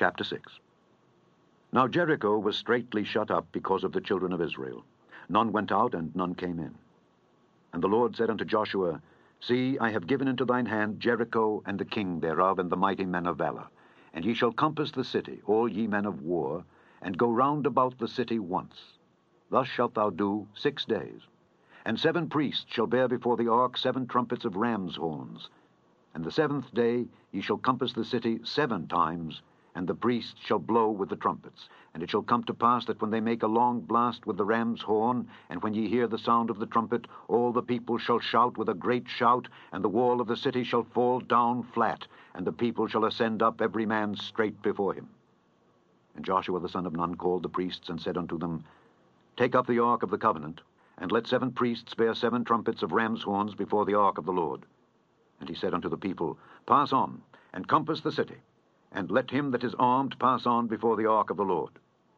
Chapter 6. Now Jericho was straitly shut up because of the children of Israel. None went out, and none came in. And the Lord said unto Joshua, See, I have given into thine hand Jericho, and the king thereof, and the mighty men of valor. And ye shall compass the city, all ye men of war, and go round about the city once. Thus shalt thou do 6 days. And 7 priests shall bear before the ark 7 trumpets of ram's horns. And the 7th day ye shall compass the city 7 times, and the priests shall blow with the trumpets. And it shall come to pass that when they make a long blast with the ram's horn, and when ye hear the sound of the trumpet, all the people shall shout with a great shout, and the wall of the city shall fall down flat, and the people shall ascend up every man straight before him. And Joshua the son of Nun called the priests, and said unto them, Take up the ark of the covenant, and let 7 priests bear 7 trumpets of ram's horns before the ark of the Lord. And he said unto the people, Pass on, and compass the city, and let him that is armed pass on before the ark of the Lord.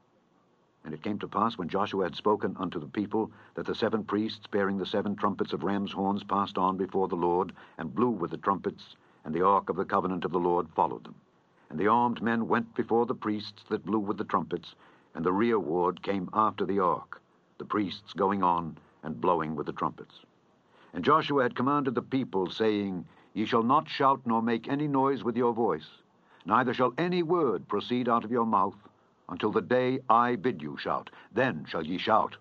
And it came to pass, when Joshua had spoken unto the people, that the 7 priests bearing the 7 trumpets of ram's horns passed on before the Lord, and blew with the trumpets, and the ark of the covenant of the Lord followed them. And the armed men went before the priests that blew with the trumpets, and the rear ward came after the ark, the priests going on and blowing with the trumpets. And Joshua had commanded the people, saying, Ye shall not shout nor make any noise with your voice, neither shall any word proceed out of your mouth, until the day I bid you shout. Then shall ye shout.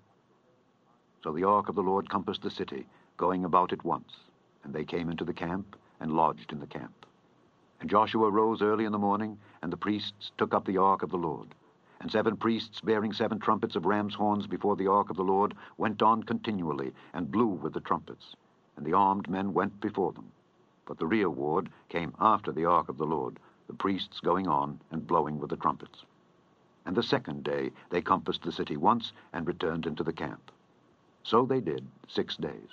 So the ark of the Lord compassed the city, going about it once. And they came into the camp, and lodged in the camp. And Joshua rose early in the morning, and the priests took up the ark of the Lord. And 7 priests bearing 7 trumpets of ram's horns before the ark of the Lord went on continually, and blew with the trumpets. And the armed men went before them. But the rear ward came after the ark of the Lord, the priests going on and blowing with the trumpets. And the 2nd day they compassed the city once, and returned into the camp. So they did 6 days.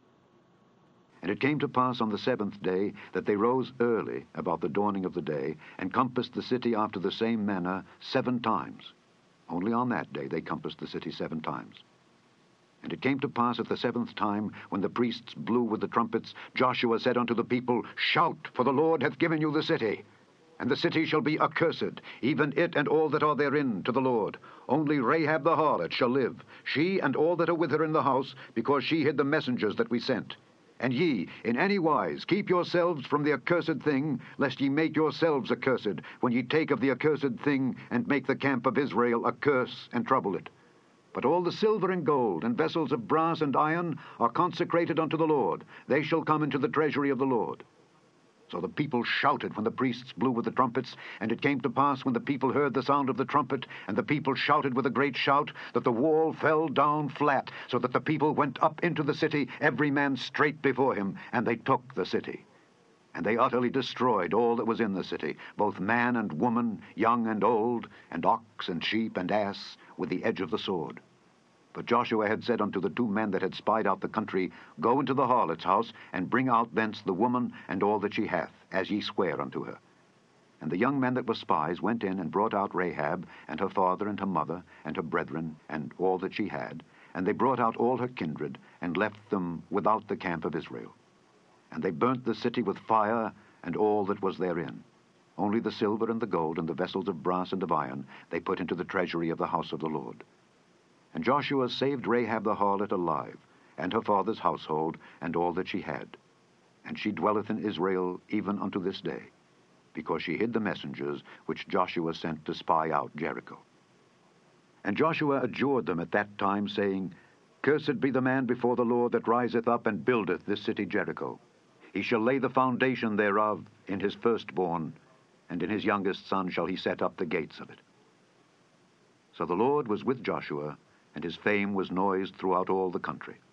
And it came to pass on the 7th day that they rose early about the dawning of the day, and compassed the city after the same manner 7 times. Only on that day they compassed the city 7 times. And it came to pass at the 7th time, when the priests blew with the trumpets, Joshua said unto the people, Shout, for the Lord hath given you the city. And the city shall be accursed, even it and all that are therein, to the Lord. Only Rahab the harlot shall live, she and all that are with her in the house, because she hid the messengers that we sent. And ye, in any wise, keep yourselves from the accursed thing, lest ye make yourselves accursed, when ye take of the accursed thing, and make the camp of Israel a curse, and trouble it. But all the silver and gold, and vessels of brass and iron, are consecrated unto the Lord. They shall come into the treasury of the Lord. So the people shouted when the priests blew with the trumpets, and it came to pass, when the people heard the sound of the trumpet, and the people shouted with a great shout, that the wall fell down flat, so that the people went up into the city, every man straight before him, and they took the city. And they utterly destroyed all that was in the city, both man and woman, young and old, and ox and sheep and ass, with the edge of the sword. But Joshua had said unto the 2 men that had spied out the country, Go into the harlot's house, and bring out thence the woman and all that she hath, as ye swear unto her. And the young men that were spies went in, and brought out Rahab, and her father, and her mother, and her brethren, and all that she had. And they brought out all her kindred, and left them without the camp of Israel. And they burnt the city with fire, and all that was therein. Only the silver and the gold, and the vessels of brass and of iron, they put into the treasury of the house of the Lord. And Joshua saved Rahab the harlot alive, and her father's household, and all that she had. And she dwelleth in Israel even unto this day, because she hid the messengers which Joshua sent to spy out Jericho. And Joshua adjured them at that time, saying, Cursed be the man before the Lord that riseth up and buildeth this city Jericho. He shall lay the foundation thereof in his firstborn, and in his youngest son shall he set up the gates of it. So the Lord was with Joshua, and his fame was noised throughout all the country.